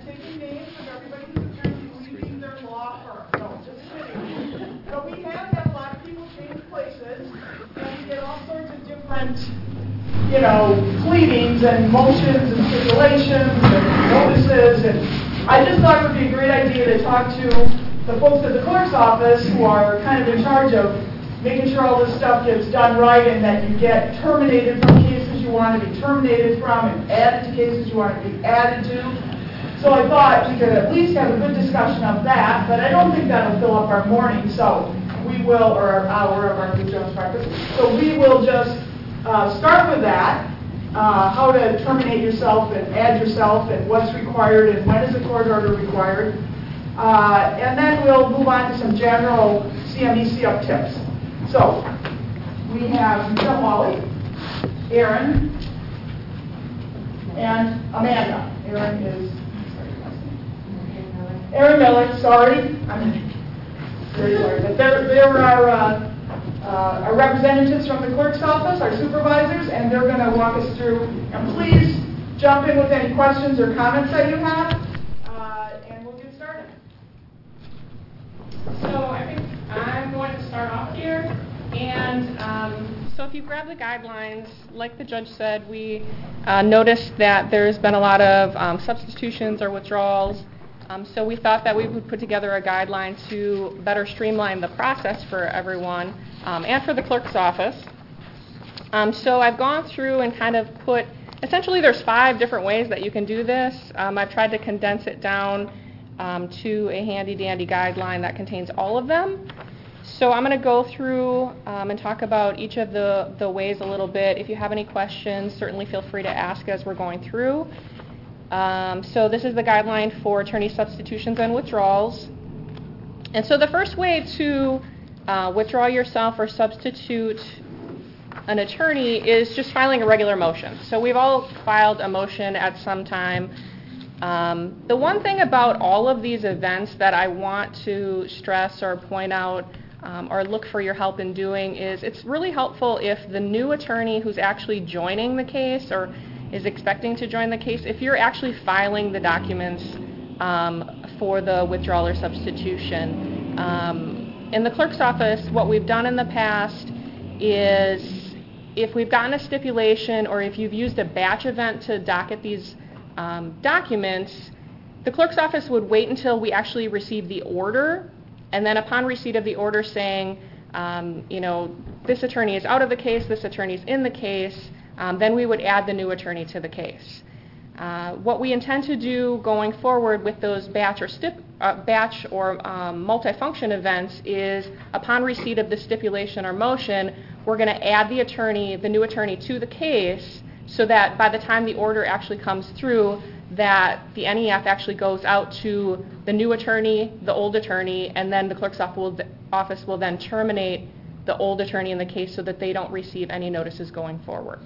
taking names of everybody who's attorney leaving their law firm. No, just kidding. But we have had a lot of people change places, and we get all sorts of different, pleadings and motions and stipulations and notices. And I just thought it would be a great idea to talk to the folks at the clerk's office who are kind of in charge of making sure all this stuff gets done right and that you get terminated from cases you want to be terminated from and added to cases you want to be added to. So I thought we could at least have a good discussion of that, but I don't think that'll fill up our morning, so we will, or our hour of our Good Jones practice. So we will just start with that, how to terminate yourself and add yourself and what's required and when is a court order required. And then we'll move on to some general CME up tips. So we have Michelle Hawley, Aaron, and Amanda. Aaron Miller, sorry. I'm very sorry. But there are our representatives from the clerk's office, our supervisors, and they're going to walk us through. And please jump in with any questions or comments that you have, and we'll get started. So I think I'm going to start off here. And so if you grab the guidelines, like the judge said, we noticed that there's been a lot of substitutions or withdrawals. So we thought that we would put together a guideline to better streamline the process for everyone and for the clerk's office. So I've gone through and kind of put, essentially there's 5 different ways that you can do this. I've tried to condense it down to a handy-dandy guideline that contains all of them. So I'm going to go through and talk about each of the ways a little bit. If you have any questions, certainly feel free to ask as we're going through. So this is the guideline for attorney substitutions and withdrawals. And so the first way to withdraw yourself or substitute an attorney is just filing a regular motion. So we've all filed a motion at some time. The one thing about all of these events that I want to stress or point out or look for your help in doing is it's really helpful if the new attorney who's actually joining the case or is expecting to join the case, if you're actually filing the documents for the withdrawal or substitution. In the clerk's office, what we've done in the past is if we've gotten a stipulation or if you've used a batch event to docket these documents, the clerk's office would wait until we actually receive the order, and then upon receipt of the order saying, this attorney is out of the case, this attorney is in the case, then we would add the new attorney to the case. What we intend to do going forward with those batch or multifunction events is upon receipt of the stipulation or motion, we're going to add the new attorney to the case so that by the time the order actually comes through, that the NEF actually goes out to the new attorney, the old attorney, and then the clerk's office will then terminate the old attorney in the case so that they don't receive any notices going forward.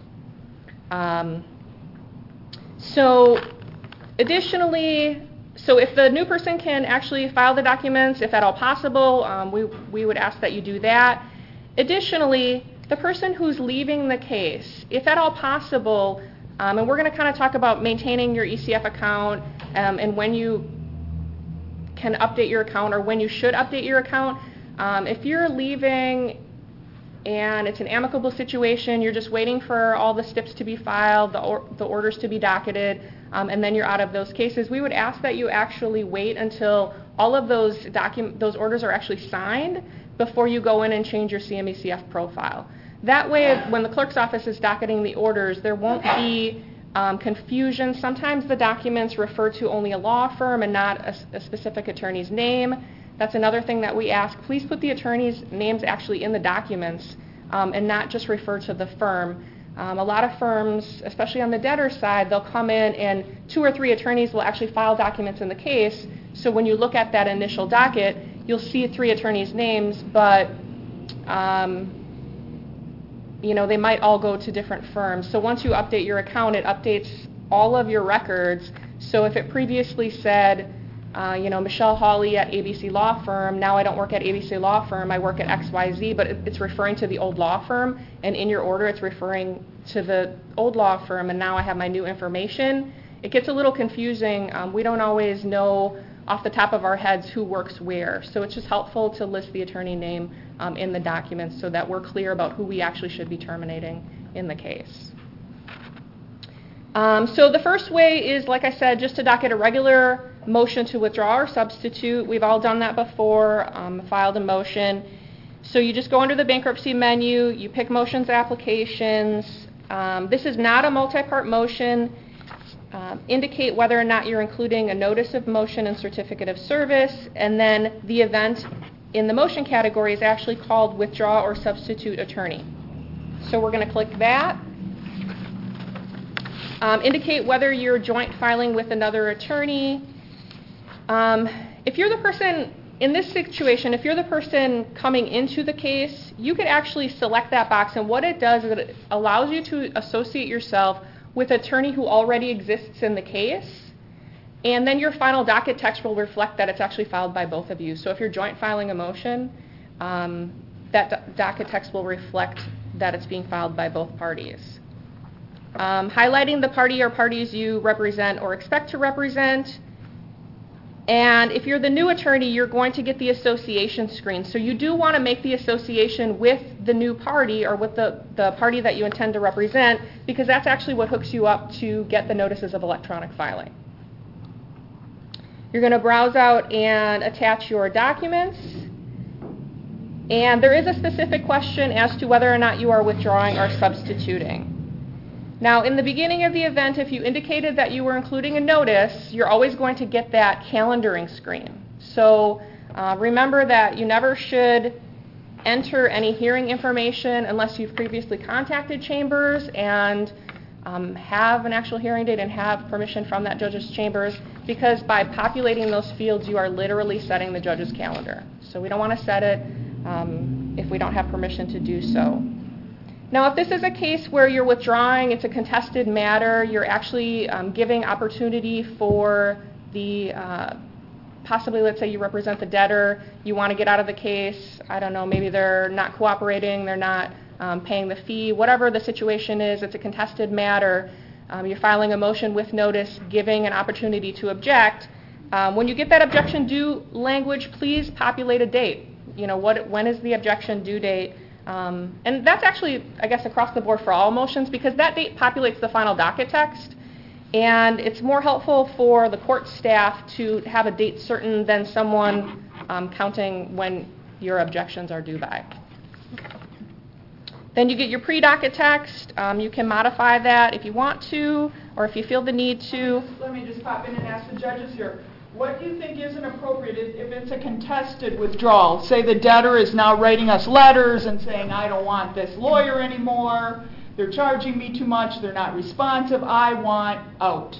So additionally, if the new person can actually file the documents, if at all possible, we would ask that you do that. Additionally, the person who's leaving the case, if at all possible, and we're going to kind of talk about maintaining your ECF account and when you can update your account or when you should update your account. If you're leaving and it's an amicable situation, you're just waiting for all the stips to be filed, the orders to be docketed, and then you're out of those cases, we would ask that you actually wait until all of those orders are actually signed before you go in and change your CMECF profile. That way, when the clerk's office is docketing the orders, there won't be confusion. Sometimes the documents refer to only a law firm and not a specific attorney's name. That's another thing that we ask. Please put the attorney's names actually in the documents and not just refer to the firm. A lot of firms, especially on the debtor side, they'll come in and 2 or 3 attorneys will actually file documents in the case. So when you look at that initial docket, you'll see 3 attorneys' names, but they might all go to different firms. So once you update your account, it updates all of your records. So if it previously said, Michelle Hawley at ABC Law Firm, now I don't work at ABC Law Firm, I work at XYZ, but it's referring to the old law firm, and in your order it's referring to the old law firm, and now I have my new information. it gets a little confusing. We don't always know off the top of our heads who works where. So it's just helpful to list the attorney name in the documents so that we're clear about who we actually should be terminating in the case. So the first way is, like I said, just to docket a regular motion to withdraw or substitute. We've all done that before, filed a motion. So you just go under the bankruptcy menu, you pick motions applications. This is not a multi-part motion. Indicate whether or not you're including a notice of motion and certificate of service, and then the event in the motion category is actually called withdraw or substitute attorney. So we're going to click that. Indicate whether you're joint filing with another attorney. If you're the person in this situation, if you're the person coming into the case, you could actually select that box, and what it does is it allows you to associate yourself with an attorney who already exists in the case, and then your final docket text will reflect that it's actually filed by both of you. So if you're joint filing a motion, that docket text will reflect that it's being filed by both parties. Highlighting the party or parties you represent or expect to represent. And if you're the new attorney, you're going to get the association screen. So you do want to make the association with the new party or with the party that you intend to represent, because that's actually what hooks you up to get the notices of electronic filing. You're going to browse out and attach your documents. And there is a specific question as to whether or not you are withdrawing or substituting. Now, in the beginning of the event, if you indicated that you were including a notice, you're always going to get that calendaring screen. So remember that you never should enter any hearing information unless you've previously contacted Chambers and have an actual hearing date and have permission from that judge's chambers, because by populating those fields, you are literally setting the judge's calendar. So we don't want to set it if we don't have permission to do so. Now, if this is a case where you're withdrawing, it's a contested matter, you're actually giving opportunity for the, possibly let's say you represent the debtor, you want to get out of the case, I don't know, maybe they're not cooperating, they're not paying the fee, whatever the situation is, it's a contested matter, you're filing a motion with notice, giving an opportunity to object. When you get that objection due language, please populate a date. You know, when is the objection due date? And that's actually, I guess, across the board for all motions, because that date populates the final docket text, and it's more helpful for the court staff to have a date certain than someone counting when your objections are due by. Then you get your pre-docket text. You can modify that if you want to, or if you feel the need to. Let me just pop in and ask the judges here. What do you think isn't appropriate if it's a contested withdrawal? Say the debtor is now writing us letters and saying, I don't want this lawyer anymore, they're charging me too much, they're not responsive, I want out.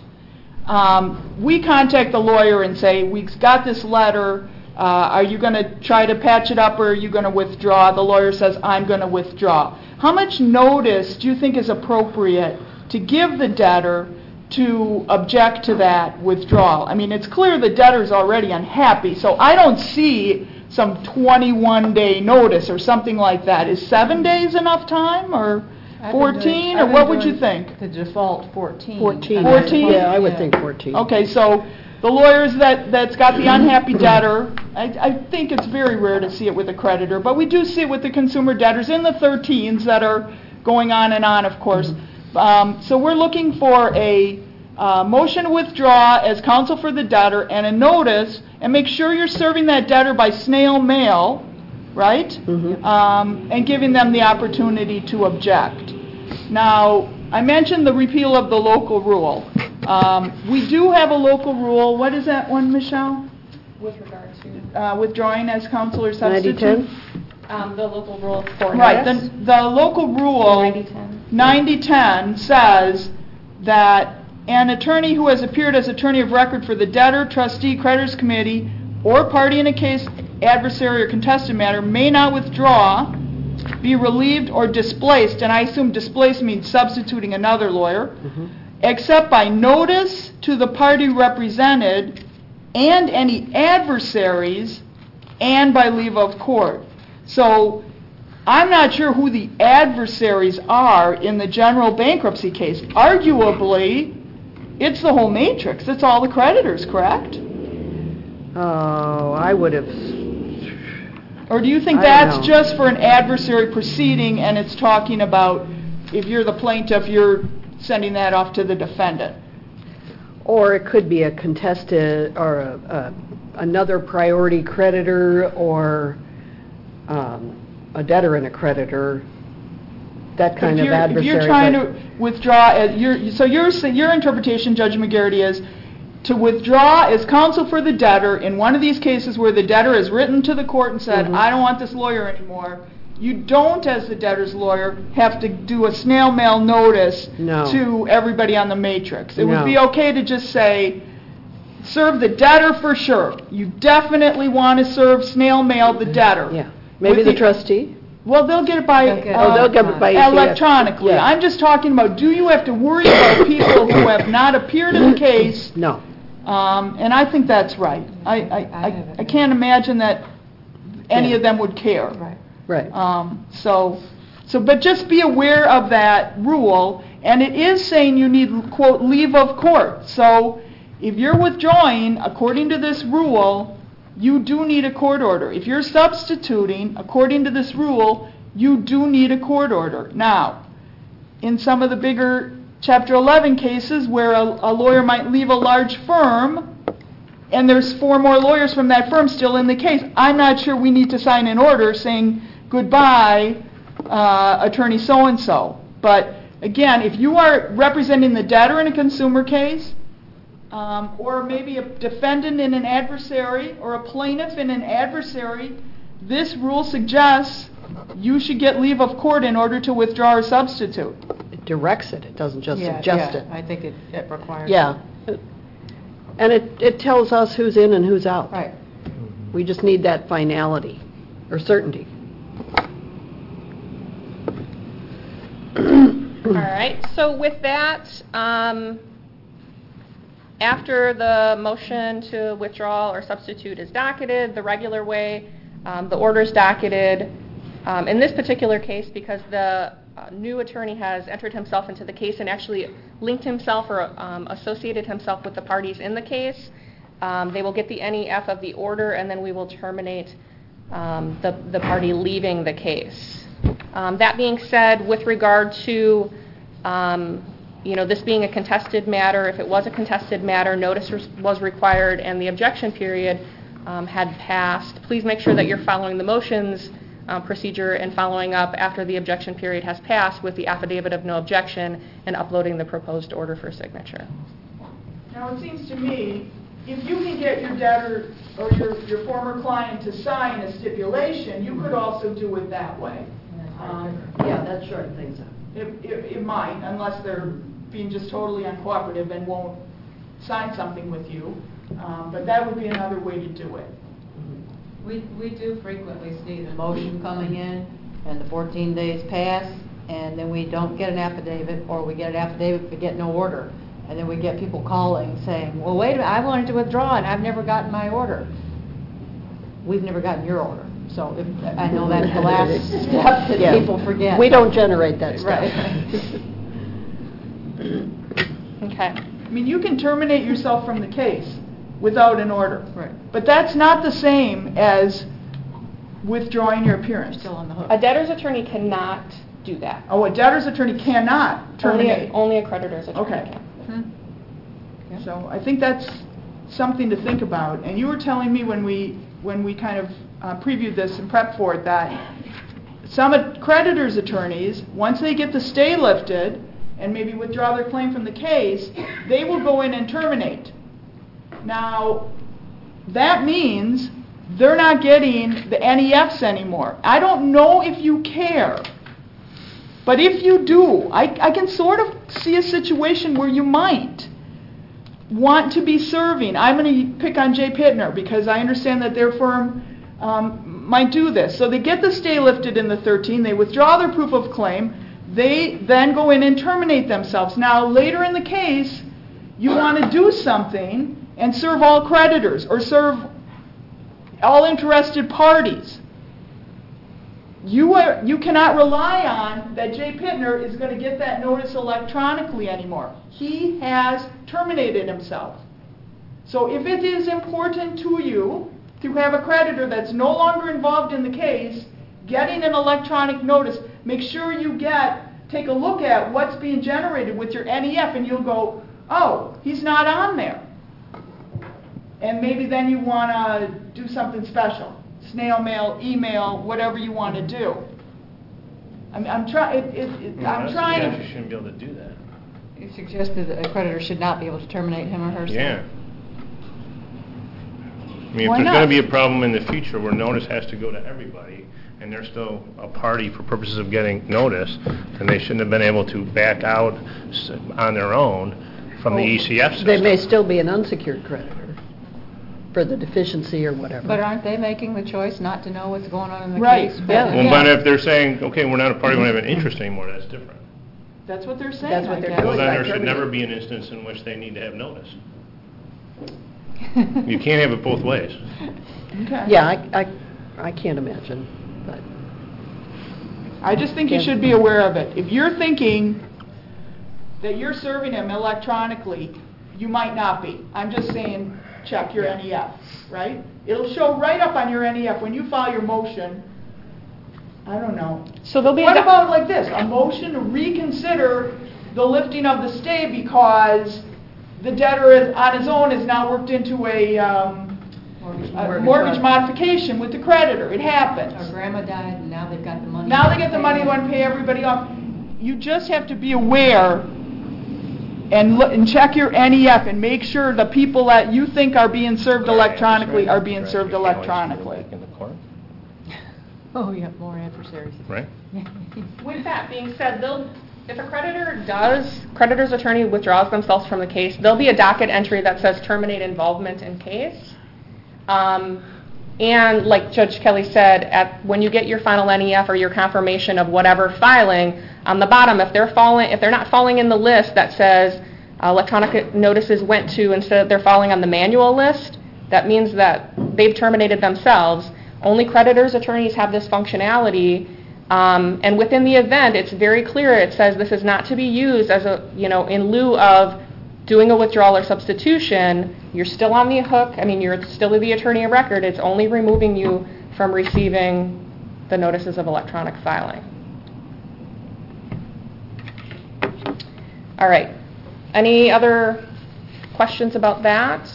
We contact the lawyer and say, we've got this letter, are you going to try to patch it up or are you going to withdraw? The lawyer says, I'm going to withdraw. How much notice do you think is appropriate to give the debtor to object to that withdrawal? I mean, it's clear the debtor's already unhappy, so I don't see some 21-day notice or something like that. Is 7 days enough time, or 14, or what would you think? The default 14. 14. 14? Yeah, I would think 14. Okay, so the lawyers that's got the unhappy debtor, I think it's very rare to see it with a creditor, but we do see it with the consumer debtors in the 13s that are going on and on, of course. So we're looking for a motion to withdraw as counsel for the debtor and a notice, and make sure you're serving that debtor by snail mail, right? Mm-hmm. And giving them the opportunity to object. Now, I mentioned the repeal of the local rule. We do have a local rule. What is that one, Michelle? With regard to? Withdrawing as counsel or substitute? 9010? The local rule for Right. notice. The local rule 9010 says that an attorney who has appeared as attorney of record for the debtor, trustee, creditors committee, or party in a case, adversary, or contested matter may not withdraw, be relieved, or displaced, and I assume displaced means substituting another lawyer, except by notice to the party represented and any adversaries, and by leave of court. So I'm not sure who the adversaries are in the general bankruptcy case. Arguably, it's the whole matrix. It's all the creditors, correct? Oh, I would have, Or do you think I that's don't know. just for an adversary proceeding and it's talking about if you're the plaintiff, you're sending that off to the defendant? or it could be a contested, or another priority creditor, or a debtor and a creditor, that kind of adversary. If you're trying but- to withdraw, your interpretation, Judge McGarity, is to withdraw as counsel for the debtor in one of these cases where the debtor has written to the court and said, Mhm. I don't want this lawyer anymore. You don't, as the debtor's lawyer, have to do a snail mail notice No. to everybody on the matrix. It would No. be okay to just say, serve the debtor for sure. You definitely want to serve snail mail the debtor. Yeah, maybe With the trustee? Well, they'll get it by They'll get it. Oh, they'll get it by ACH. electronically. Yeah. I'm just talking about, do you have to worry about people who have not appeared in the case? No. And I think that's right. I can't imagine that any of them would care. Right. Right. But just be aware of that rule, and it is saying you need, quote, leave of court. So if you're withdrawing, according to this rule, you do need a court order. If you're substituting, according to this rule, you do need a court order. Now, in some of the bigger Chapter 11 cases where a lawyer might leave a large firm, and there's 4 more lawyers from that firm still in the case, I'm not sure we need to sign an order saying, goodbye, attorney so-and-so. But again, if you are representing the debtor in a consumer case, or maybe a defendant in an adversary, or a plaintiff in an adversary, this rule suggests you should get leave of court in order to withdraw or substitute. It directs it. It doesn't just Yeah, suggest yeah, it. I think it requires. Yeah. And it tells us who's in and who's out. Right. We just need that finality or certainty. All right, so with that, after the motion to withdraw or substitute is docketed the regular way, the order's docketed. In this particular case, because the new attorney has entered himself into the case and actually linked himself or associated himself with the parties in the case, they will get the NEF of the order, and then we will terminate the party leaving the case. That being said, with regard to this being a contested matter, if it was a contested matter, notice was required and the objection period had passed, please make sure that you're following the motions procedure and following up after the objection period has passed with the affidavit of no objection and uploading the proposed order for signature. Now, it seems to me, if you can get your debtor or your former client to sign a stipulation, you could also do it that way. Yeah, that short things up. It might, unless they're being just totally uncooperative and won't sign something with you. But that would be another way to do it. We do frequently see the motion coming in, and the 14 days pass, and then we don't get an affidavit, or we get an affidavit but get no order. And then we get people calling saying, well, wait a minute, I wanted to withdraw, and I've never gotten my order. We've never gotten your order. So I know that's the last step that Yeah. people forget. We don't generate that stuff. Right. Okay. I mean, you can terminate yourself from the case without an order. Right. But that's not the same as withdrawing your appearance. Still on the hook. A debtor's attorney cannot do that. Oh, a debtor's attorney cannot terminate. Only a creditor's attorney Okay. can. Yeah. So I think that's something to think about. And you were telling me when we kind of previewed this and prepped for it that some creditors' attorneys, once they get the stay lifted and maybe withdraw their claim from the case, they will go in and terminate. Now, that means they're not getting the NEFs anymore. I don't know if you care, but if you do, I can sort of see a situation where you might want to be serving. I'm going to pick on Jay Pittner because I understand that their firm might do this. So they get the stay lifted in the 13, they withdraw their proof of claim, they then go in and terminate themselves. Now, later in the case, you want to do something and serve all creditors or serve all interested parties. You cannot rely on that Jay Pittner is going to get that notice electronically anymore. He has terminated himself. So if it is important to you to have a creditor that's no longer involved in the case, getting an electronic notice, make sure you take a look at what's being generated with your NEF, and you'll go, oh, he's not on there. And maybe then you want to do something special. Snail mail, email, whatever you want to do. I'm trying You shouldn't be able to do that. You suggested that a creditor should not be able to terminate him or herself. Yeah. I mean, if Why there's not? going to be a problem in the future where notice has to go to everybody, and they're still a party for purposes of getting notice, then they shouldn't have been able to back out on their own from the ECF system. They may still be an unsecured creditor for the deficiency or whatever. But aren't they making the choice not to know what's going on in the Right, case? yeah. Well, but if they're saying, okay, we're not a party, we don't have an interest anymore, that's different. That's what they're saying. That's what I they're guess. Well, doing. then Like there should never terminate. be an instance in which they need to have notice. You can't have it both ways. Okay. Yeah, I can't imagine, but I just think you should be aware of it. If you're thinking that you're serving him electronically, you might not be. I'm just saying, check your NEF, right? It'll show right up on your NEF when you file your motion. I don't know. So there'll be What about like this, a motion to reconsider the lifting of the stay because the debtor on his own has now worked into a mortgage modification with the creditor. It happens. Or grandma died and now they've got the money. Now they get the money, they want to pay everybody off. You just have to be aware and check your NEF and make sure the people that you think are being served electronically are being served electronically. In the court, Oh, you have more adversaries. right? With that being said, if a creditor's attorney withdraws themselves from the case, there'll be a docket entry that says terminate involvement in case. And like Judge Kelly said, when you get your final NEF or your confirmation of whatever filing, on the bottom, if they're not falling in the list that says electronic notices went to, instead they're falling on the manual list, that means that they've terminated themselves. Only creditors' attorneys have this functionality, and within the event, it's very clear. It says this is not to be used as in lieu of doing a withdrawal or substitution. You're still on the hook. I mean, you're still the attorney of record. It's only removing you from receiving the notices of electronic filing. All right. Any other questions about that?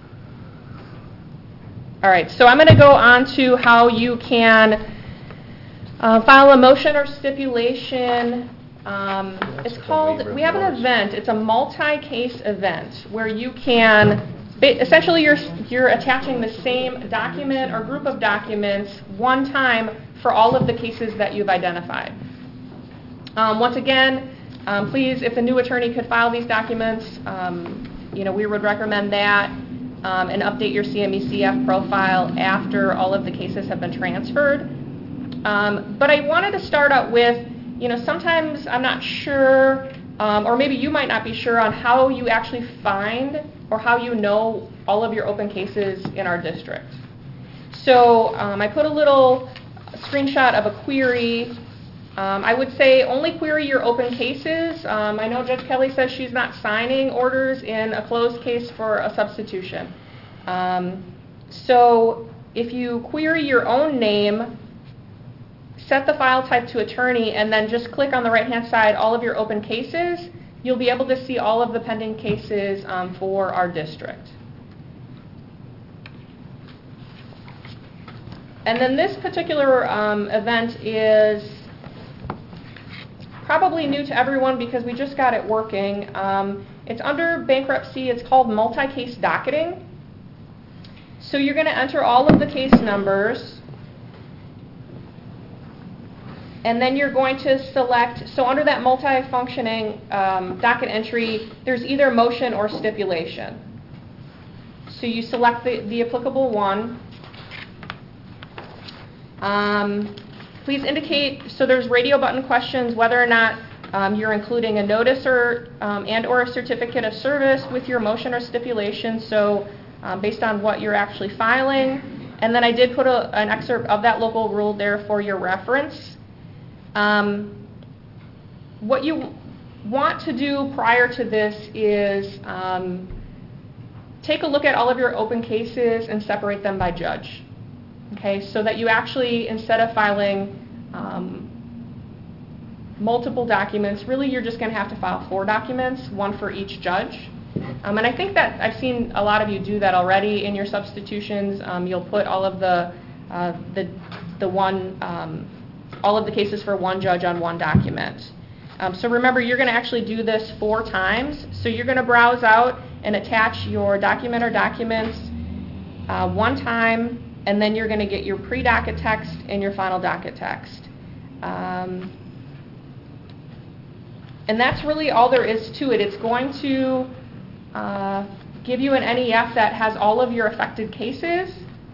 All right. So I'm going to go on to how you can file a motion or stipulation. It's called, we have an event, it's a multi-case event where you can, essentially you're attaching the same document or group of documents one time for all of the cases that you've identified. Once again, please, if the new attorney could file these documents, we would recommend that and update your CME-CF profile after all of the cases have been transferred. But I wanted to start out with, sometimes I'm not sure, or maybe you might not be sure on how you actually find or how you know all of your open cases in our district. So I put a little screenshot of a query. I would say only query your open cases. I know Judge Kelly says she's not signing orders in a closed case for a substitution. So if you query your own name, set the file type to attorney, and then just click on the right-hand side, all of your open cases, you'll be able to see all of the pending cases for our district. And then this particular event is probably new to everyone because we just got it working. It's under bankruptcy. It's called multi-case docketing. So you're going to enter all of the case numbers. And then you're going to select, so under that multi-functioning docket entry, there's either motion or stipulation. So you select the applicable one. Please indicate, so there's radio button questions, whether or not you're including a notice or and/or a certificate of service with your motion or stipulation. So based on what you're actually filing. And then I did put an excerpt of that local rule there for your reference. What you want to do prior to this is take a look at all of your open cases and separate them by judge. Okay, so that you actually, instead of filing multiple documents, really you're just going to have to file 4 documents, 1 for each judge. And I think that I've seen a lot of you do that already in your substitutions. You'll put all of all of the cases for 1 judge on 1 document. So remember, you're going to actually do this 4 times. So you're going to browse out and attach your document or documents 1 time, and then you're going to get your pre-docket text and your final docket text. And that's really all there is to it. It's going to give you an NEF that has all of your affected cases.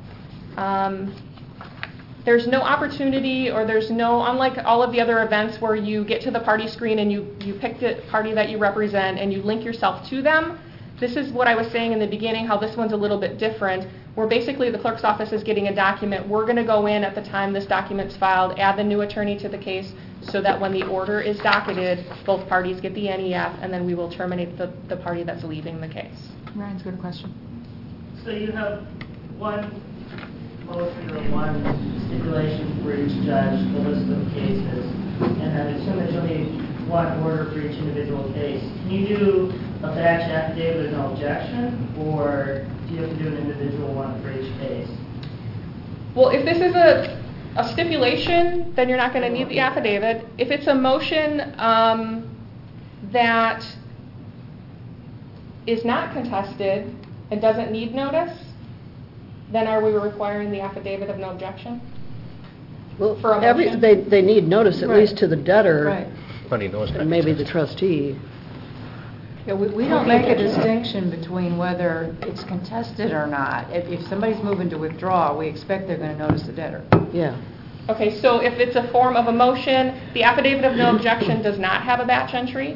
There's no opportunity, or there's no, unlike all of the other events where you get to the party screen and you pick the party that you represent and you link yourself to them. This is what I was saying in the beginning, how this one's a little bit different, where basically the clerk's office is getting a document. We're going to go in at the time this document's filed, add the new attorney to the case, so that when the order is docketed, both parties get the NEF, and then we will terminate the party that's leaving the case. Ryan's got a question. So you have 1 motion or 1 stipulation for each judge, the list of cases, and I assume there's only 1 order for each individual case. Can you do a batch affidavit with no objection, or do you have to do an individual one for each case? Well, if this is a stipulation, then you're not going to need the affidavit. If it's a motion that is not contested and doesn't need notice, then are we requiring the affidavit of no objection? Well, For a motion? they need notice at Right. least to the debtor. Right. Everybody knows that. And maybe the trustee. Yeah, we don't make a distinction between whether it's contested or not. If somebody's moving to withdraw, we expect they're going to notice the debtor. Yeah. Okay, so if it's a form of a motion, the affidavit of no objection does not have a batch entry.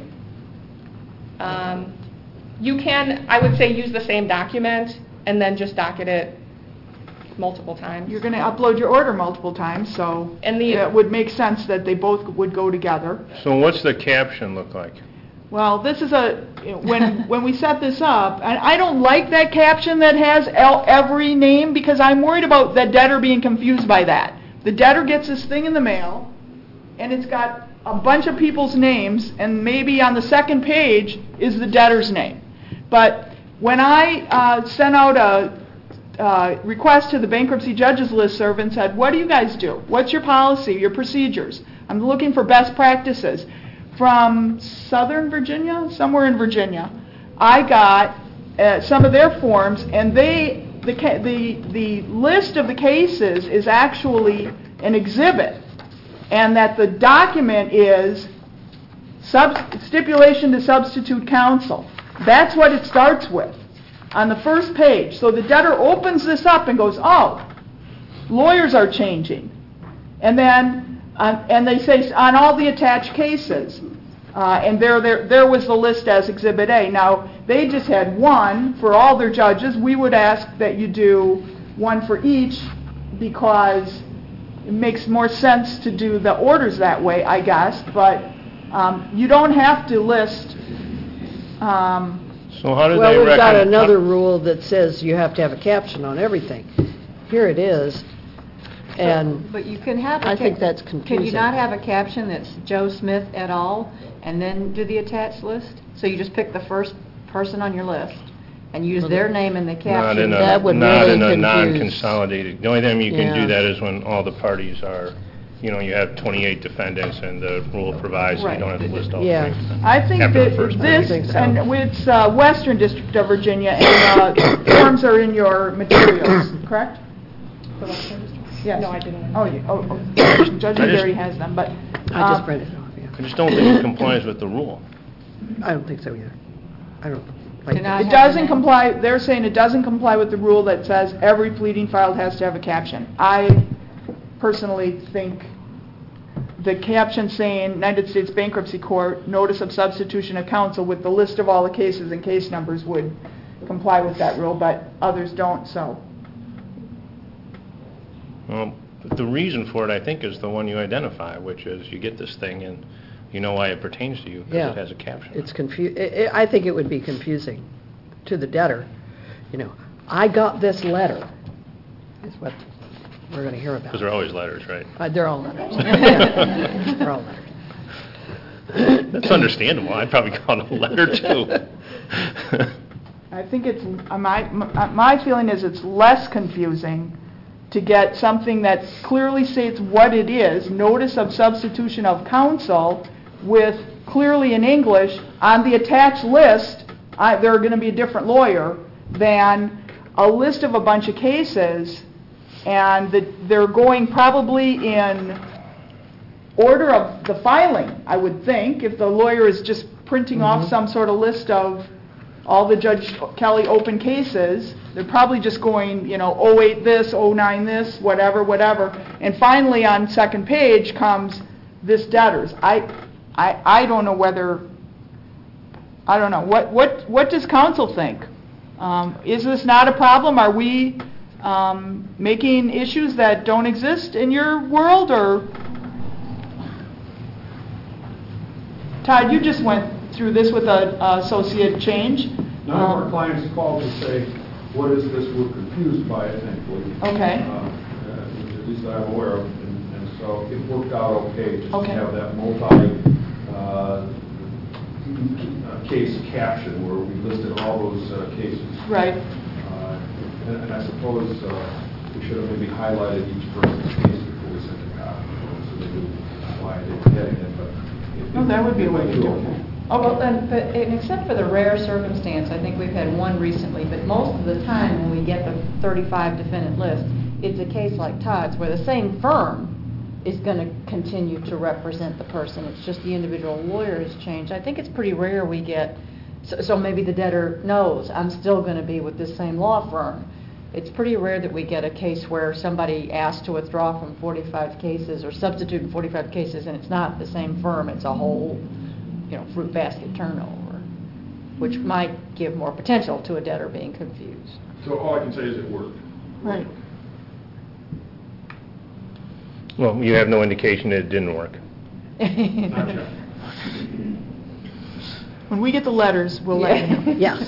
You can, I would say, use the same document and then just docket it multiple times. You're going to upload your order multiple times, so And the- it would make sense that they both would go together. So what's the caption look like? Well, this is when we set this up, and I don't like that caption that has every name, because I'm worried about the debtor being confused by that. The debtor gets this thing in the mail, and it's got a bunch of people's names, and maybe on the second page is the debtor's name. But when I sent out a request to the bankruptcy judges listserv and said, what do you guys do? What's your policy, your procedures? I'm looking for best practices. From Southern Virginia, somewhere in Virginia, I got some of their forms, and the list of the cases is actually an exhibit, and that the document is stipulation to substitute counsel. That's what it starts with on the first page. So the debtor opens this up and goes, oh, lawyers are changing. And then, and they say on all the attached cases, and there was the list as Exhibit A. Now, they just had 1 for all their judges. We would ask that you do 1 for each, because it makes more sense to do the orders that way, I guess. But you don't have to list. So how do Well, they we've got reckon? another rule that says you have to have a caption on everything. Here it is. And But you can have I think that's Can you confusing. not have a caption that's Joe Smith et al., and then do the attached list? So you just pick the first person on your list and use their name in the Not caption. in That a, would not really in a confuse. non-consolidated. The only time you can Yeah. do that is when all the parties are, you have 28 defendants, and the rule provides you Right. don't have to list all Yeah. the names. I think After the that first this, I think so. and it's Western District of Virginia, and forms are in your materials, correct? Yes. No, I didn't. Judge Berry has them, but... I just printed it off, yeah. I just don't think it complies with the rule. I don't think so either. I don't like To not It have doesn't a name. comply, they're saying it doesn't comply with the rule that says every pleading filed has to have a caption. I personally think the caption saying United States Bankruptcy Court, notice of substitution of counsel with the list of all the cases and case numbers would comply with that rule, but others don't, so. The reason for it, I think, is the one you identify, which is you get this thing and you know why it pertains to you because Yeah. it has a caption. It's I think it would be confusing to the debtor. I got this letter, is what we're going to hear about. Because they're always letters, right? They're all letters. Yeah. They're all letters. That's understandable. I'd probably call it a letter, too. I think it's, my feeling is it's less confusing to get something that clearly states what it is, notice of substitution of counsel, with clearly in English, on the attached list, they're going to be a different lawyer, than a list of a bunch of cases, and they're going probably in order of the filing, I would think, if the lawyer is just printing off some sort of list of all the Judge Kelly open cases, they're probably just going, 08 this, 09 this, whatever, and finally on second page comes this debtors. I don't know whether, I don't know, what does counsel think? Is this not a problem? Are we making issues that don't exist in your world, or? Todd, you just went through this with an associate change. None of our clients called to say, what is this, we're confused by it, thankfully. Okay. At least that I'm aware of, and so it worked out okay, just Okay. to have that multi-case caption where we listed all those cases. Right. And I suppose we should have maybe highlighted each person's case before we sent a copy, so they knew why they were getting it, but. No, that would be a way to do it. Well, but except for the rare circumstance, I think we've had one recently, but most of the time when we get the 35 defendant list, it's a case like Todd's where the same firm is going to continue to represent the person. It's just the individual lawyer has changed. I think it's pretty rare we get, so maybe the debtor knows, I'm still going to be with this same law firm. It's pretty rare that we get a case where somebody asked to withdraw from 45 cases or substitute in 45 cases and it's not the same firm, it's a whole fruit basket turnover, which might give more potential to a debtor being confused. So all I can say is it worked. Right. Well, you have no indication that it didn't work. Not yet. When we get the letters, we'll let you know. Yeah.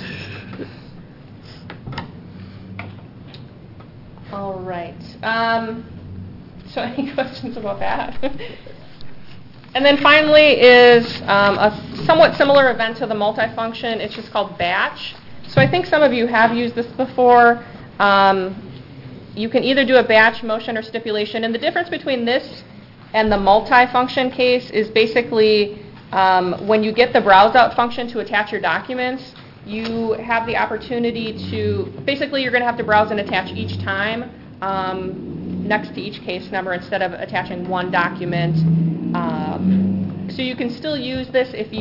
All right. So any questions about that? And then finally is a somewhat similar event to the multifunction. It's just called batch. So I think some of you have used this before. You can either do a batch motion or stipulation. And the difference between this and the multifunction case is basically when you get the browse out function to attach your documents, you have the opportunity to, basically you're going to have to browse and attach each time next to each case number instead of attaching one document. So you can still use this if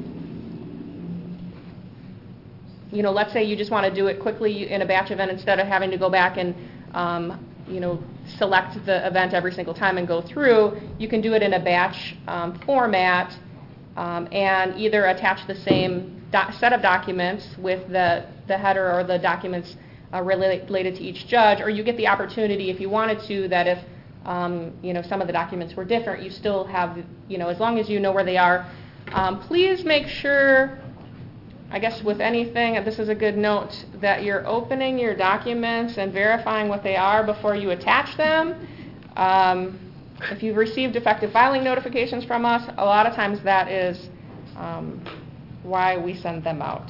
let's say you just want to do it quickly in a batch event instead of having to go back and, select the event every single time and go through. You can do it in a batch format and either attach the same set of documents with the header or the documents related to each judge, or you get the opportunity, if you wanted to, that if some of the documents were different, you still have, as long as you know where they are. Please make sure, I guess with anything, and this is a good note, that you're opening your documents and verifying what they are before you attach them. If you've received defective filing notifications from us, a lot of times that is why we send them out.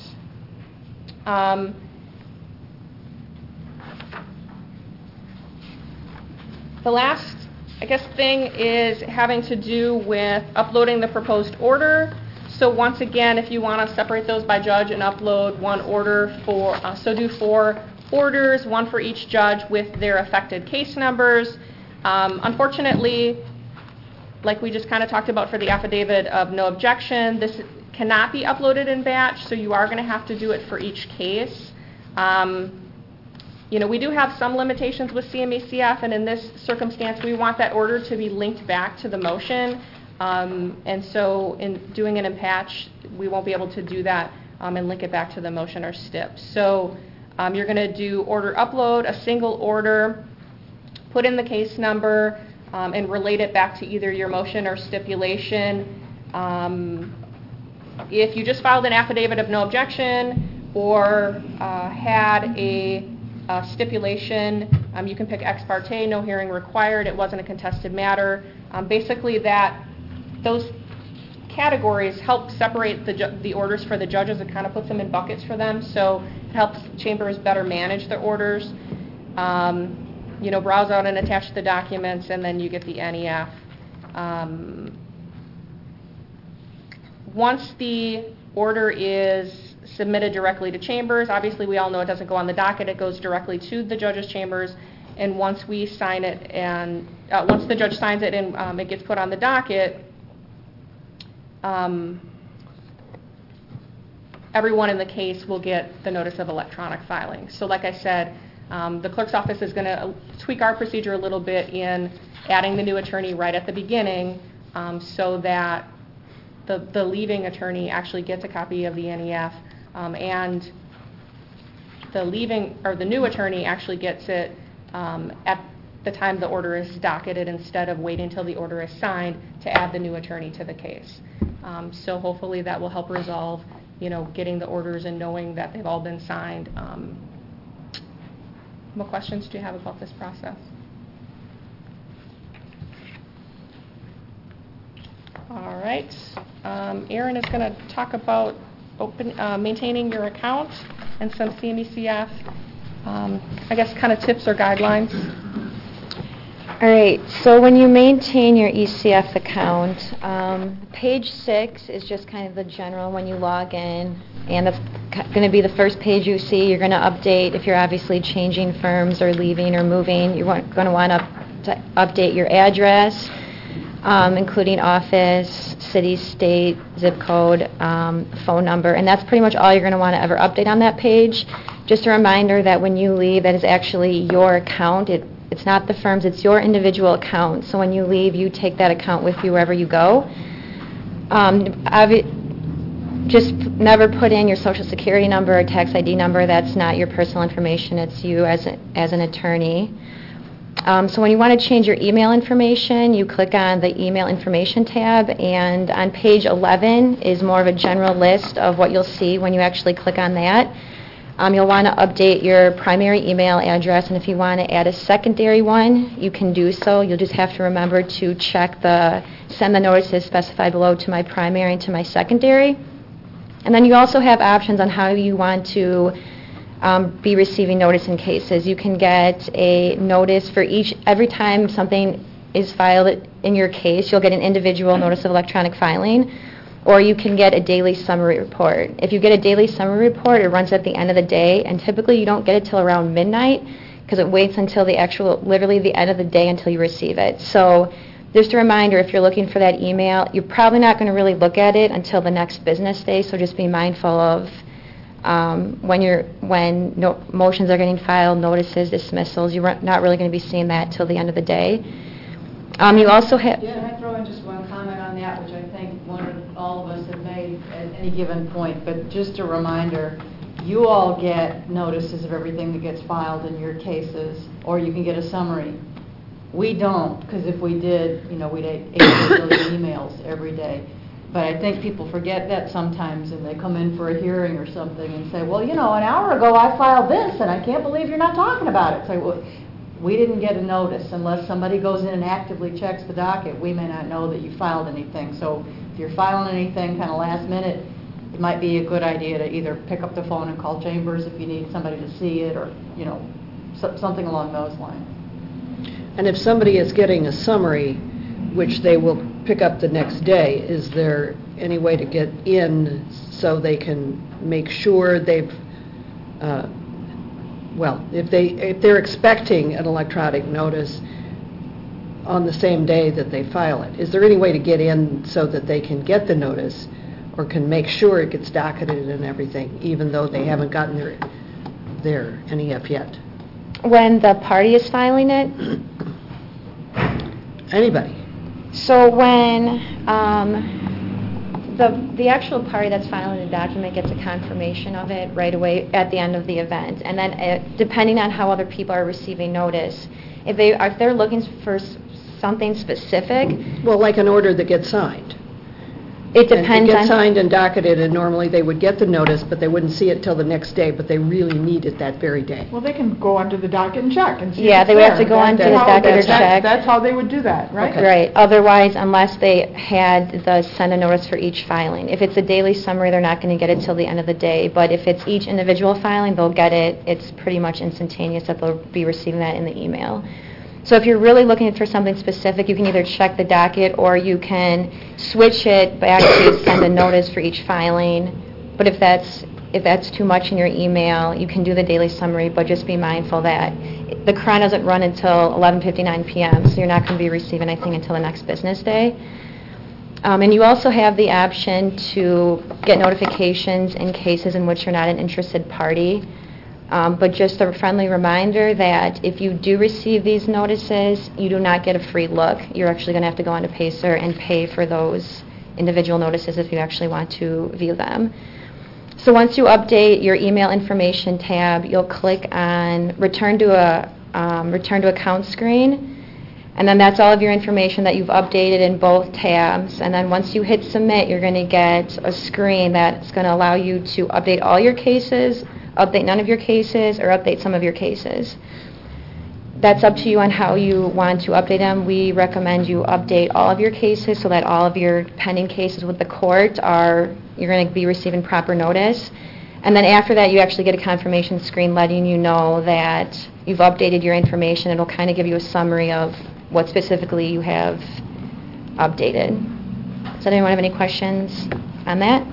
The last, thing is having to do with uploading the proposed order. So once again, if you want to separate those by judge and upload one order do 4 orders, one for each judge with their affected case numbers. Unfortunately, like we just kind of talked about for the affidavit of no objection, this cannot be uploaded in batch, so you are going to have to do it for each case. We do have some limitations with CME-CF, and in this circumstance, we want that order to be linked back to the motion. And so in doing it in batch, we won't be able to do that and link it back to the motion or stip. So you're going to do order upload, a single order, put in the case number and relate it back to either your motion or stipulation. If you just filed an affidavit of no objection or had a stipulation, you can pick ex parte, no hearing required, it wasn't a contested matter. Basically, those categories help separate the orders for the judges. It kind of puts them in buckets for them, so it helps chambers better manage their orders. Browse out and attach the documents, and then you get the NEF. Once the order is submitted directly to chambers, obviously we all know it doesn't go on the docket, it goes directly to the judge's chambers, and once we sign it and once the judge signs it and it gets put on the docket, everyone in the case will get the notice of electronic filing. So like I said, the clerk's office is going to tweak our procedure a little bit in adding the new attorney right at the beginning so that the leaving attorney actually gets a copy of the NEF, and the new attorney actually gets it at the time the order is docketed instead of waiting until the order is signed to add the new attorney to the case. So hopefully that will help resolve, getting the orders and knowing that they've all been signed. What questions do you have about this process? All right. Aaron is going to talk about maintaining your account and some CMECF, I guess, kind of tips or guidelines. All right, so when you maintain your ECF account, page 6 is just kind of the general when you log in, and that's going to be the first page you see. You're going to update if you're obviously changing firms or leaving or moving. You're going to want to update your address, including office, city, state, zip code, phone number, and that's pretty much all you're going to want to ever update on that page. Just a reminder that when you leave, that is actually your account. It's not the firm's, it's your individual account. So when you leave, you take that account with you wherever you go. Just never put in your social security number or tax ID number. That's not your personal information. It's you as an attorney. So when you want to change your email information, you click on the email information tab, and on page 11 is more of a general list of what you'll see when you actually click on that. You'll want to update your primary email address, and if you want to add a secondary one, you can do so. You'll just have to remember to check send the notices specified below to my primary and to my secondary. And then you also have options on how you want to be receiving notice in cases. You can get a notice for every time something is filed in your case, you'll get an individual notice of electronic filing, or you can get a daily summary report. If you get a daily summary report, it runs at the end of the day, and typically you don't get it till around midnight because it waits until literally the end of the day until you receive it. So just a reminder, if you're looking for that email, you're probably not going to really look at it until the next business day, so just be mindful of when motions are getting filed, notices, dismissals. You're not really going to be seeing that till the end of the day. You also have... Yeah, I throw in just one comment on that, which I think all of us have made at any given point, but just a reminder, you all get notices of everything that gets filed in your cases, or you can get a summary. We don't, because if we did, we'd 8 billion emails every day. But I think people forget that sometimes, and they come in for a hearing or something and say, well, an hour ago I filed this, and I can't believe you're not talking about it. So, well, we didn't get a notice unless somebody goes in and actively checks the docket. We may not know that you filed anything. So if you're filing anything kind of last minute, it might be a good idea to either pick up the phone and call Chambers if you need somebody to see it, or something along those lines. And if somebody is getting a summary, which they will pick up the next day, is there any way to get in so they can make sure they've, if they're expecting an electronic notice on the same day that they file it, is there any way to get in so that they can get the notice or can make sure it gets docketed and everything, even though they haven't gotten their NEF yet? When the party is filing it? Anybody. So when The actual party that's filing the document gets a confirmation of it right away at the end of the event. And then depending on how other people are receiving notice, if they're looking for something specific, Well, like an order that gets signed. it And depends it gets on... signed and docketed, and normally they would get the notice, but they wouldn't see it till the next day, but they really need it that very day. Well, they can go onto the docket and check and see if Yeah, it's they would have there. to go onto That's the how- docket or that's- check. That's how they would do that, right? Okay. Right, otherwise, unless they had send a notice for each filing. If it's a daily summary, they're not going to get it till the end of the day, but if it's each individual filing, they'll get it. It's pretty much instantaneous that they'll be receiving that in the email. So if you're really looking for something specific, you can either check the docket or you can switch it back to send a notice for each filing. But if that's too much in your email, you can do the daily summary, but just be mindful that the CRON doesn't run until 11:59 p.m., so you're not going to be receiving anything until the next business day. And you also have the option to get notifications in cases in which you're not an interested party. But just a friendly reminder that if you do receive these notices, you do not get a free look. You're actually going to have to go onto Pacer and pay for those individual notices if you actually want to view them. So once you update your email information tab, you'll click on Return to Account screen, and then that's all of your information that you've updated in both tabs. And then once you hit Submit, you're going to get a screen that's going to allow you to update all your cases, update none of your cases, or update some of your cases. That's up to you on how you want to update them. We recommend you update all of your cases so that all of your pending cases with the court you're going to be receiving proper notice. And then after that, you actually get a confirmation screen letting you know that you've updated your information. It'll kind of give you a summary of what specifically you have updated. Does anyone have any questions on that?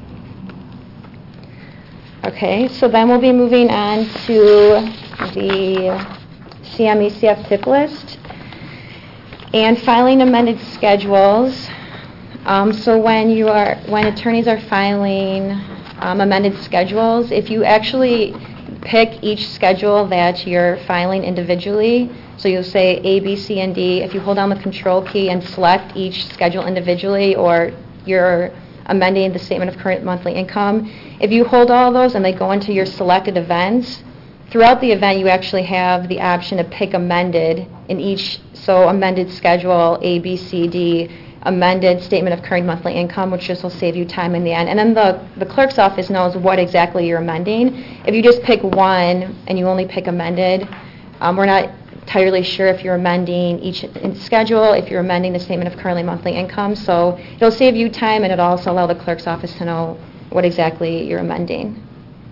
Okay, so then we'll be moving on to the CMECF tip list and filing amended schedules. So when attorneys are filing amended schedules, if you actually pick each schedule that you're filing individually, so you'll say A, B, C, and D, if you hold down the control key and select each schedule individually, or you're amending the statement of current monthly income, if you hold all those and they go into your selected events, throughout the event you actually have the option to pick amended in each, so amended schedule A, B, C, D, amended statement of current monthly income, which just will save you time in the end. And then the clerk's office knows what exactly you're amending. If you just pick one and you only pick amended, we're not entirely sure if you're amending each schedule, if you're amending the statement of currently monthly income. So it'll save you time, and it'll also allow the clerk's office to know what exactly you're amending.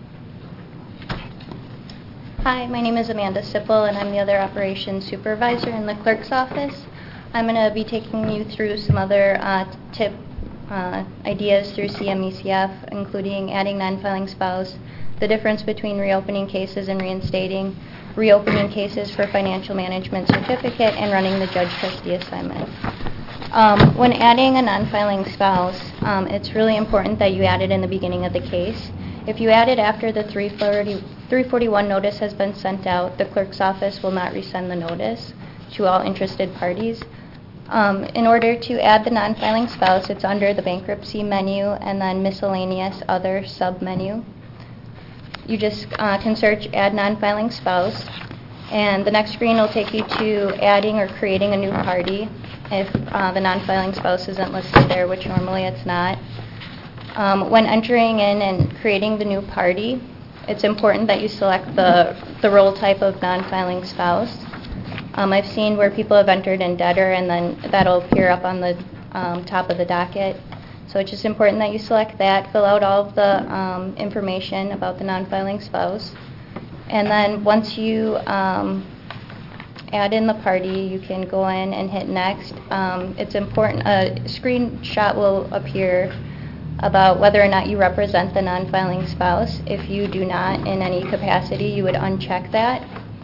Hi, my name is Amanda Sipple, and I'm the other operations supervisor in the clerk's office. I'm going to be taking you through some other tip ideas through CMECF, including adding non-filing spouse, the difference between reopening cases and reinstating, reopening cases for financial management certificate, and running the judge-trustee assignment. When adding a non-filing spouse, it's really important that you add it in the beginning of the case. If you add it after the 341 notice has been sent out, the clerk's office will not resend the notice to all interested parties. In order to add the non-filing spouse, it's under the bankruptcy menu and then miscellaneous other sub-menu. You just can search add non-filing spouse, and the next screen will take you to adding or creating a new party if the non-filing spouse isn't listed there, which normally it's not. When entering in and creating the new party, it's important that you select the role type of non-filing spouse. I've seen where people have entered in debtor, and then that'll appear up on the top of the docket. So it's just important that you select that, fill out all of the information about the non-filing spouse. And then once you add in the party, you can go in and hit next. It's important, a screenshot will appear about whether or not you represent the non-filing spouse. If you do not in any capacity, you would uncheck that.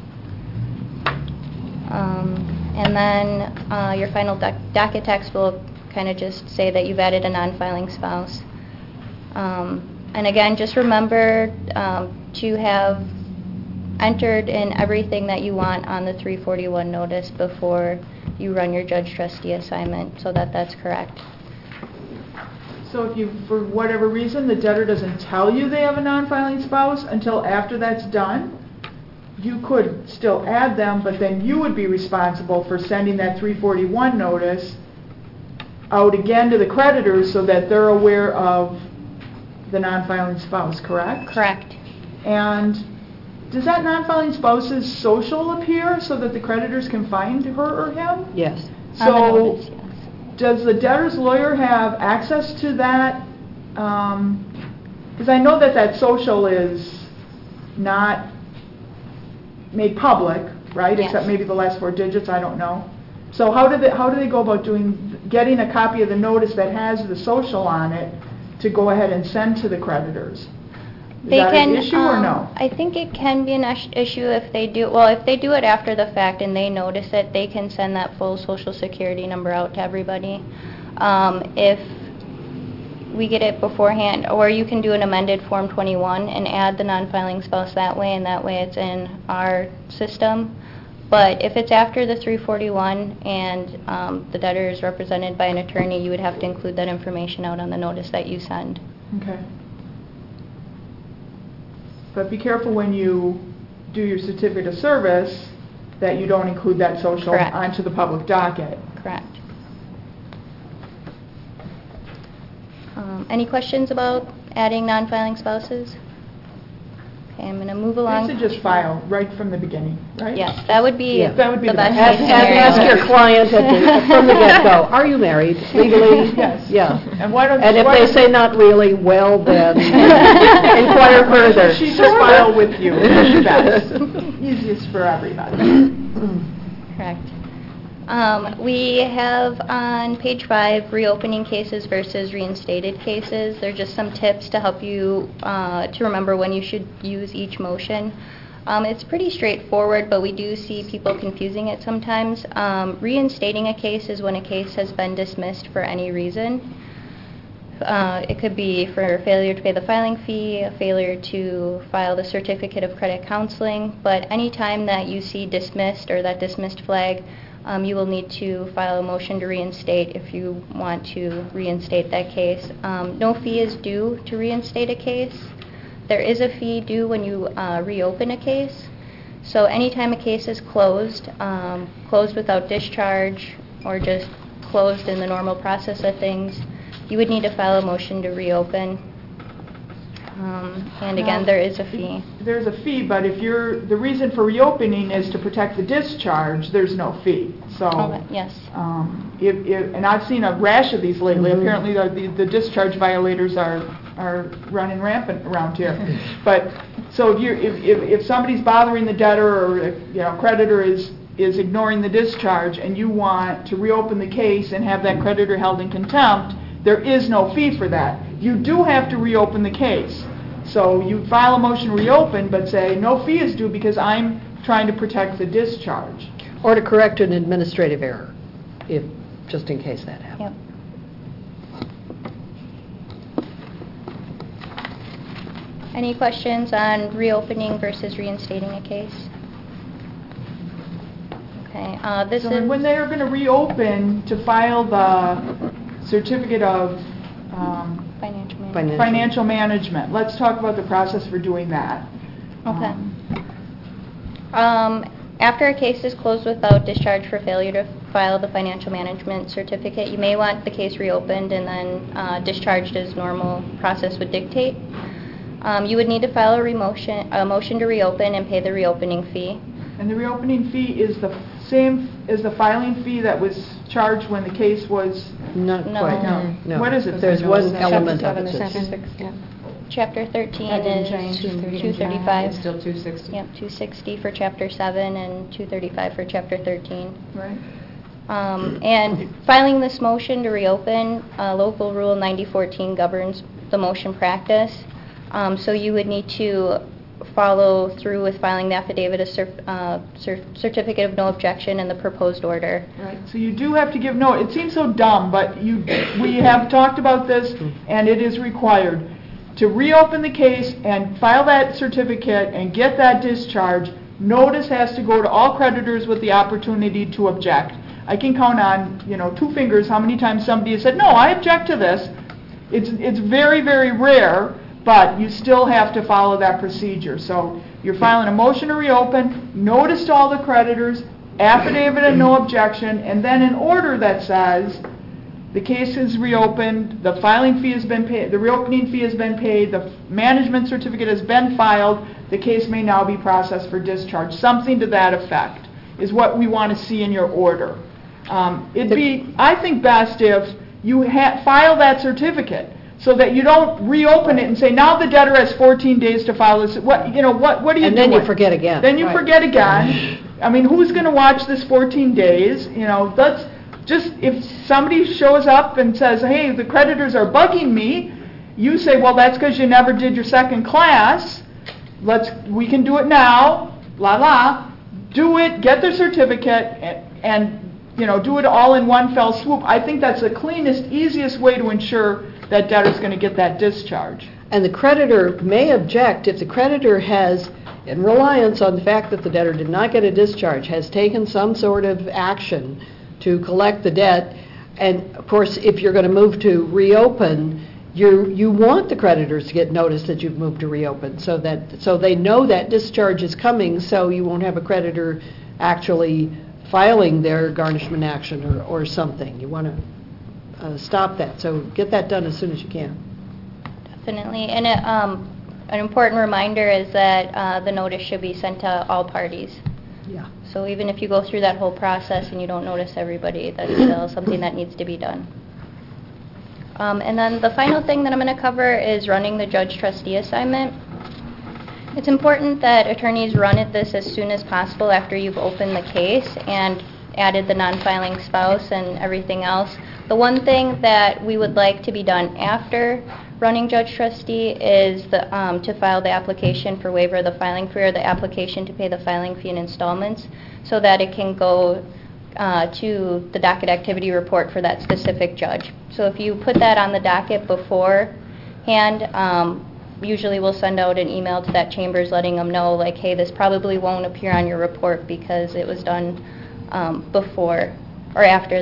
And then your final docket text will kind of just say that you've added a non-filing spouse. And again, just remember to have entered in everything that you want on the 341 notice before you run your judge-trustee assignment so that that's correct. So if you, for whatever reason, the debtor doesn't tell you they have a non-filing spouse until after that's done, you could still add them, but then you would be responsible for sending that 341 notice out again to the creditors so that they're aware of the non-filing spouse, correct? Correct. And does that non-filing spouse's social appear so that the creditors can find her or him? Yes. On the So, notice, yes. does the debtor's lawyer have access to that? Because I know that social is not made public, right? Yes. Except maybe the last 4 digits, I don't know. So how do they go about getting a copy of the notice that has the social on it to go ahead and send to the creditors? Is They that can, an issue or no? I think it can be an issue if they do, well, if they do it after the fact and they notice it, they can send that full social security number out to everybody. If we get it beforehand, or you can do an amended Form 21 and add the non-filing spouse that way, and that way it's in our system. But if it's after the 341 and the debtor is represented by an attorney, you would have to include that information out on the notice that you send. Okay. But be careful when you do your certificate of service that you don't include that social Correct. onto the public docket. Correct. Any questions about adding non-filing spouses? Okay, I'm going to move You along. should just file right from the beginning, right? Yes, that would be Yeah. That would be the the best best. case Ask scenario. your client from the get-go, are you married legally? Yes. Yeah. And why don't And if why they don't- say not really, well then, inquire further. She just file with you. That's easiest for everybody. Correct. We have on page 5 reopening cases versus reinstated cases. They're just some tips to help you to remember when you should use each motion. It's pretty straightforward, but we do see people confusing it sometimes. Reinstating a case is when a case has been dismissed for any reason. It could be for failure to pay the filing fee, a failure to file the certificate of credit counseling, but any time that you see dismissed or that dismissed flag, you will need to file a motion to reinstate if you want to reinstate that case. No fee is due to reinstate a case. There is a fee due when you reopen a case. So anytime a case is closed, closed without discharge or just closed in the normal process of things, you would need to file a motion to reopen. And again, Now, there is a fee. There's a fee, but if the reason for reopening is to protect the discharge, there's no fee. So, Okay, yes. and I've seen a rash of these lately. Apparently, the discharge violators are running rampant around here. But so if somebody's bothering the debtor or creditor is ignoring the discharge, and you want to reopen the case and have that creditor held in contempt, there is no fee for that. You do have to reopen the case. So you file a motion to reopen, but say no fee is due because I'm trying to protect the discharge. Or to correct an administrative error, just in case that happens. Yep. Any questions on reopening versus reinstating a case? Okay, this So is... when they are going to reopen to file the certificate of Financial management. financial management, let's talk about the process for doing that. Okay. After a case is closed without discharge for failure to file the financial management certificate, you may want the case reopened and then discharged as normal process would dictate. You would need to file a motion to reopen and pay the reopening fee. And the reopening fee is the same as the filing fee that was charged when the case was... Not No. quite. Mm-hmm. No. What is it? There's one Chapter element of 7 it. is that's- Chapter 13 That didn't is change. 235. It's still 260. Yep, 260 for Chapter 7 and 235 for Chapter 13. Right. And filing this motion to reopen, Local Rule 9014 governs the motion practice. So you would need to follow through with filing the affidavit of certificate of no objection and the proposed order. Right, so you do have to give note. It seems so dumb, but we have talked about this, and it is required. To reopen the case and file that certificate and get that discharge, notice has to go to all creditors with the opportunity to object. I can count on, 2 fingers how many times somebody has said, no, I object to this. It's very, very rare, but you still have to follow that procedure. So you're filing a motion to reopen, notice to all the creditors, affidavit and no objection, and then an order that says the case is reopened, the filing fee has been paid, the reopening fee has been paid, the management certificate has been filed, the case may now be processed for discharge. Something to that effect is what we want to see in your order. It'd be, I think, best if you file that certificate so that you don't reopen it and say, now the debtor has 14 days to file this. What are you doing? And then you forget again. Then you Right. forget again. I mean, who's going to watch this 14 days? Let's just, if somebody shows up and says, hey, the creditors are bugging me, you say, well, that's because you never did your second class. We can do it now, do it, get the certificate, and do it all in one fell swoop. I think that's the cleanest, easiest way to ensure that debtor's going to get that discharge. And the creditor may object if the creditor has, in reliance on the fact that the debtor did not get a discharge, has taken some sort of action to collect the debt. And, of course, if you're going to move to reopen, you want the creditors to get notice that you've moved to reopen so they know that discharge is coming, so you won't have a creditor actually filing their garnishment action or something. You want to stop that. So get that done as soon as you can. Definitely. And an important reminder is that the notice should be sent to all parties. Yeah. So even if you go through that whole process and you don't notice everybody, that's still something that needs to be done. And then the final thing that I'm going to cover is running the judge-trustee assignment. It's important that attorneys run this as soon as possible after you've opened the case and added the non-filing spouse and everything else. The one thing that we would like to be done after running judge-trustee is to file the application for waiver of the filing fee or the application to pay the filing fee in installments so that it can go to the docket activity report for that specific judge. So if you put that on the docket beforehand, usually we'll send out an email to that chambers letting them know, like, hey, this probably won't appear on your report because it was done before or after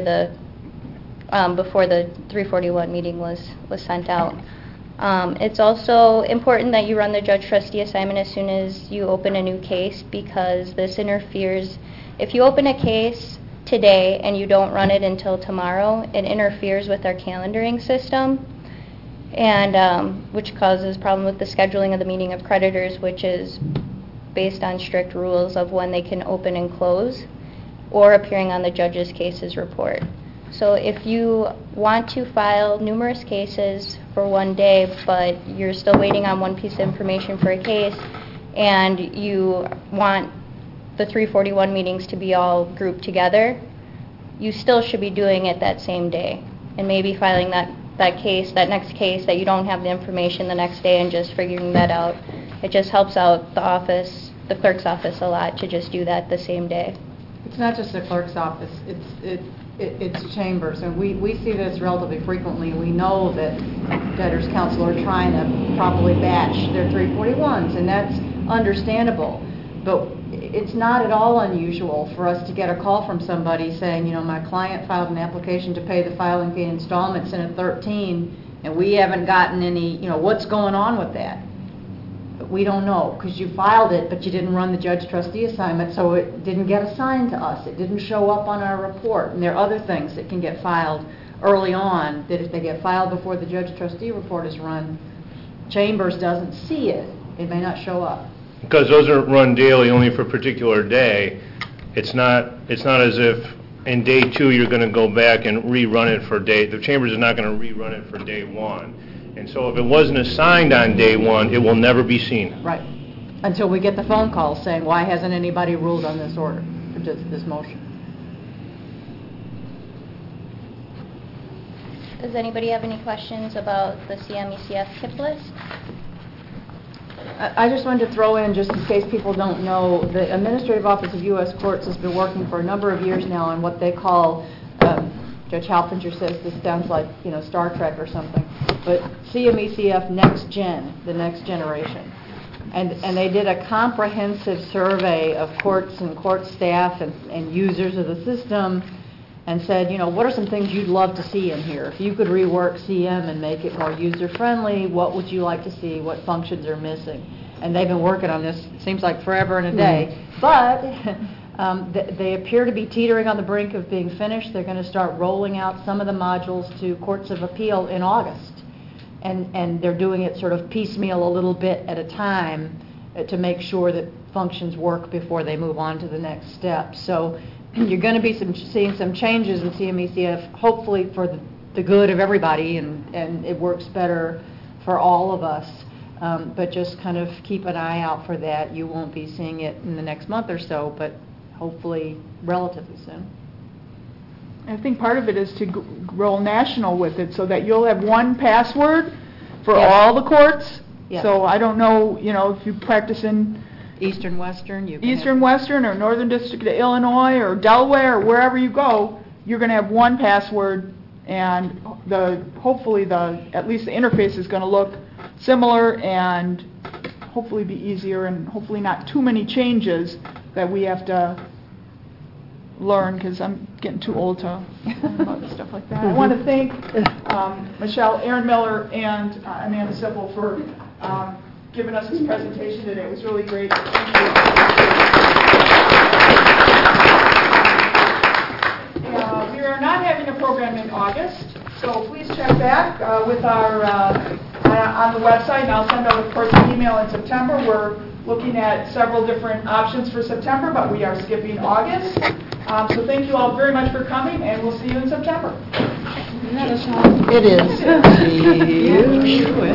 before the 341 meeting was sent out. It's also important that you run the judge-trustee assignment as soon as you open a new case because this interferes. If you open a case today and you don't run it until tomorrow, it interferes with our calendaring system, and which causes problem with the scheduling of the meeting of creditors, which is based on strict rules of when they can open and close, or appearing on the judge's cases report. So if you want to file numerous cases for one day, but you're still waiting on one piece of information for a case, and you want the 341 meetings to be all grouped together, you still should be doing it that same day, and maybe filing that next case that you don't have the information the next day and just figuring that out. It just helps out the clerk's office a lot to just do that the same day. It's not just the clerk's office, it's chambers, and we see this relatively frequently. We know that debtors' counsel are trying to properly batch their 341s, and that's understandable. But it's not at all unusual for us to get a call from somebody saying, my client filed an application to pay the filing fee installments in a 13, and we haven't gotten any, what's going on with that? We don't know, because you filed it, but you didn't run the judge-trustee assignment, so it didn't get assigned to us. It didn't show up on our report. And there are other things that can get filed early on, that if they get filed before the judge-trustee report is run, Chambers doesn't see it. It may not show up. Because those are run daily only for a particular day. It's not as if in day 2 you're going to go back and rerun it for the Chambers is not going to rerun it for day 1. And so if it wasn't assigned on day 1, it will never be seen. Right. Until we get the phone call saying, why hasn't anybody ruled on this order, or this motion? Does anybody have any questions about the CMECF tip list? I just wanted to throw in, just in case people don't know, the Administrative Office of U.S. Courts has been working for a number of years now on what they call, Judge Halpinger says this sounds like, Star Trek or something, but CMECF Next Gen, the next generation. And they did a comprehensive survey of courts and court staff and users of the system, and said, you know, what are some things you'd love to see in here? If you could rework CM and make it more user-friendly, what would you like to see? What functions are missing? And they've been working on this, it seems like forever and a day. But they appear to be teetering on the brink of being finished. They're going to start rolling out some of the modules to courts of appeal in August. And they're doing it sort of piecemeal a little bit at a time to make sure that functions work before they move on to the next step. So you're going to be seeing some changes in CMECF, hopefully for the good of everybody, and it works better for all of us. But just kind of keep an eye out for that. You won't be seeing it in the next month or so, but hopefully relatively soon. I think part of it is to roll national with it so that you'll have one password for all the courts. Yes. So I don't know, you know, if you practice in Eastern, Western, you can Eastern, Western, or Northern District of Illinois, or Delaware, or wherever you go, you're going to have one password, and hopefully at least the interface is going to look similar and hopefully be easier, and hopefully not too many changes that we have to learn, because I'm getting too old to learn about stuff like that. I want to thank Michelle, Aaron Miller, and Amanda Sippel for giving us this presentation today. It was really great. Thank you. We are not having a program in August, so please check back with our on the website, and I'll send out a personal email in September. We're looking at several different options for September, but we are skipping August. So thank you all very much for coming, and we'll see you in September. It is. See you.